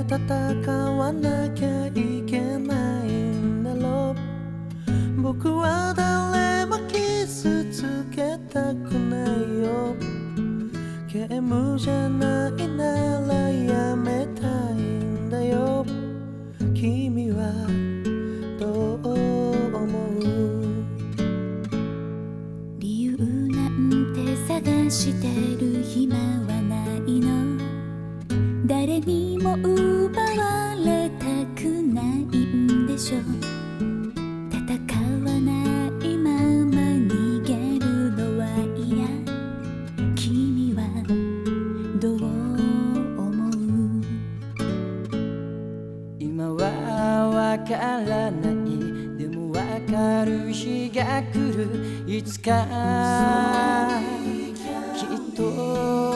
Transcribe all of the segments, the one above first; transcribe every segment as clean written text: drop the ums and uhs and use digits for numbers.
戦わなきゃいけないんだろう。僕は誰も傷つけたくないよ。ゲームじゃないならやめたいんだよ。君はどう思う？ 理由なんて探してる暇はないの。誰にも奪われたくないんでしょ。戦わないまま逃げるのは嫌。君はどう思う？ 今はわからない、でもわかる日が来る。いつかきっと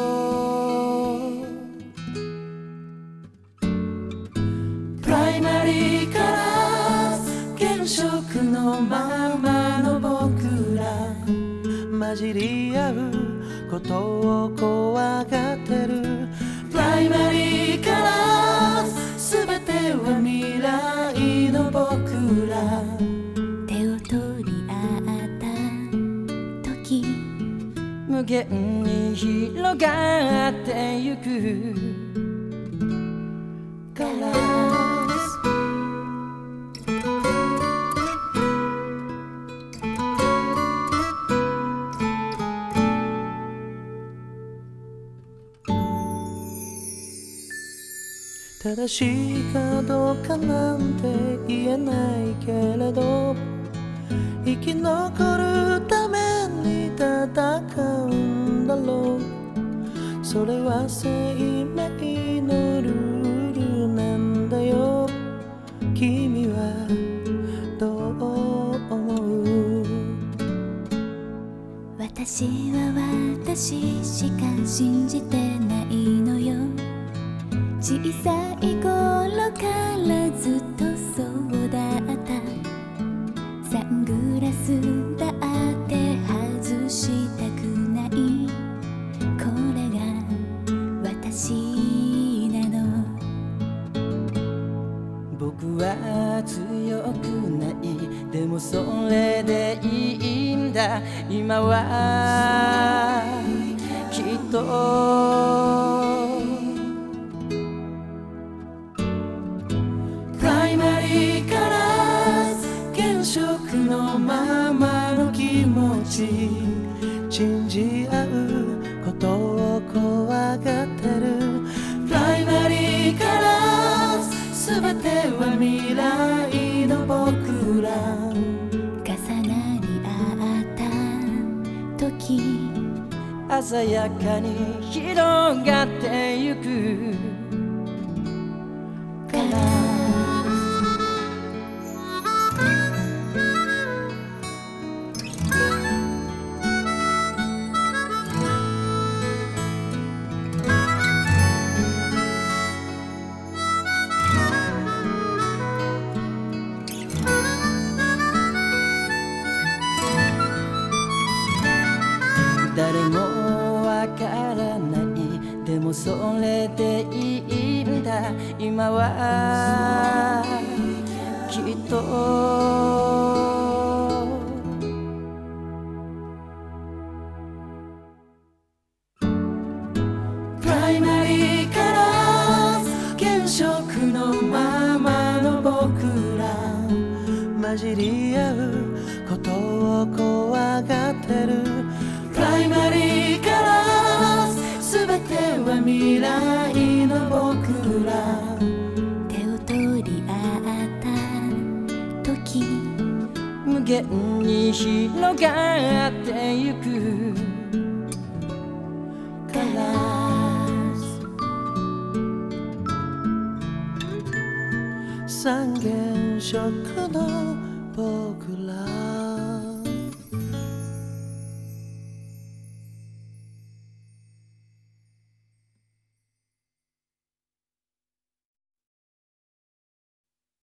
プライマリーから現職のままの僕ら、 混じり合うことを怖がってる。 プライマリーから全ては未来の僕ら、 手を取り合った時、 無限に広がってゆくから正しいかどうかなんて言えないけれど、生き残るために戦うんだろう。それは生命のルールなんだよ。君はどう思う？ 私は私しか信じてないのよ。小さい頃からずっとそうだった。サングラスだって外したくない。これが私なの。 僕は強くない、でもそれでいいんだ。今はきっとプライマリーから現職のままの気持ち、 信じ合うことを怖がってる。 プライマリーから全ては未来の僕ら、 重なり合った時、 鮮やかに広がってゆくから誰もわからない、でもそれでいいんだ。今はきっとプライマリーから現職のままの僕ら、 混じり合うことを怖がってる。 プライマリーから全ては未来の僕ら、 手を取り合った時、 無限に広がってゆくから三原色の僕ら